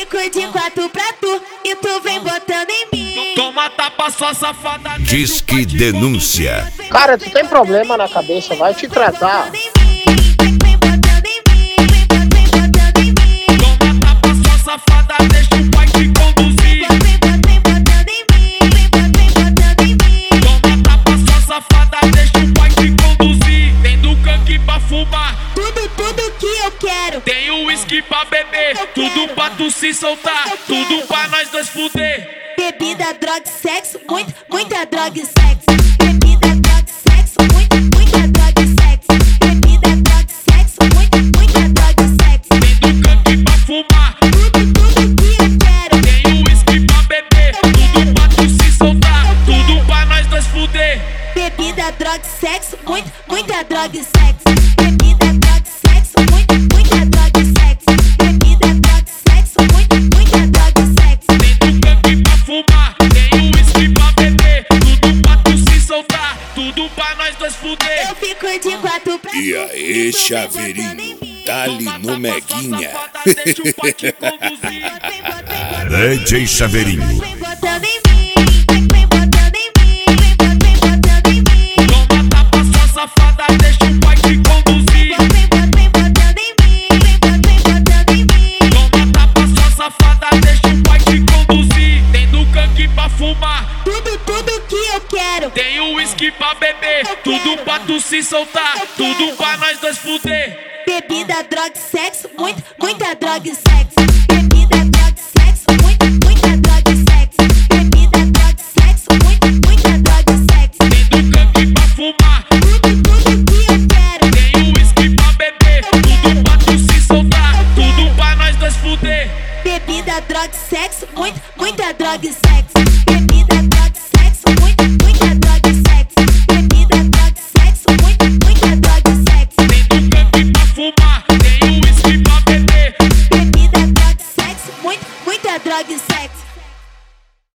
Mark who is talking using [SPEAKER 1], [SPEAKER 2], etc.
[SPEAKER 1] fico de quatro pra tu e tu vem botando em mim.
[SPEAKER 2] Toma tapa, sua safada.
[SPEAKER 3] Disque denúncia.
[SPEAKER 4] Cara, tu tem problema na cabeça, vai te tratar.
[SPEAKER 2] Toma tapa, sua safada, deixa o pai te conduzir. Toma tapa, sua safada, deixa o pai te conduzir. Tem do canque pra fumar,
[SPEAKER 1] Tudo que eu quero.
[SPEAKER 2] tem o uísque pra beber, tudo pra tu se soltar, tudo pra nós dois fuder.
[SPEAKER 1] Bebida, droga e sexo, muita droga e sexo. Bebida, droga e sexo, muita droga e sexo. Bebida, droga e sexo, muita droga e sexo.
[SPEAKER 2] Tem do canque pra fumar,
[SPEAKER 1] Tudo que eu quero.
[SPEAKER 2] tem o uísque pra beber, tudo pra tu se soltar, tudo pra nós dois fuder.
[SPEAKER 1] Bebida, droga e sexo, muita droga e sexo. Bebida, droga e sexo, muita droga e sexo. Bebida, droga e sexo, muita droga e sexo.
[SPEAKER 2] Tem do canque pra fumar, tem o uísque pra beber, tudo pra tu se soltar, tudo pra nós dois fuder.
[SPEAKER 1] Eu fico de quatro pra
[SPEAKER 3] E
[SPEAKER 1] tu
[SPEAKER 3] aí,
[SPEAKER 1] tu vem
[SPEAKER 3] chaveirinho,
[SPEAKER 1] botando em mim.
[SPEAKER 3] dá-lhe no Meguinha.
[SPEAKER 2] Deixa o pai te conduzir.
[SPEAKER 3] DJ Chaveirinho.
[SPEAKER 1] Vem botando em mim, vem botando em mim, vem botando em mim.
[SPEAKER 2] Toma tapa, sua safada, deixa o pai te conduzir.
[SPEAKER 1] Vem botando em mim, vem botando em mim.
[SPEAKER 2] Toma tapa, sua safada, deixa o pai te conduzir. Tem do canque pra fumar,
[SPEAKER 1] Tudo que eu quero.
[SPEAKER 2] tem o uísque pra beber, tudo pra tu se soltar, tudo pra nós dois fuder.
[SPEAKER 1] Bebida, droga e sexo, muita droga e sexo. Bebida, droga e sexo, muita droga e sexo. Bebida, droga e sexo, muita droga e sexo.
[SPEAKER 2] Tem do canque pra fumar,
[SPEAKER 1] Tudo que eu quero.
[SPEAKER 2] tem o uísque pra beber, tudo pra tu se soltar, tudo pra nós dois fuder.
[SPEAKER 1] Bebida, droga e sexo, muita droga e sexo.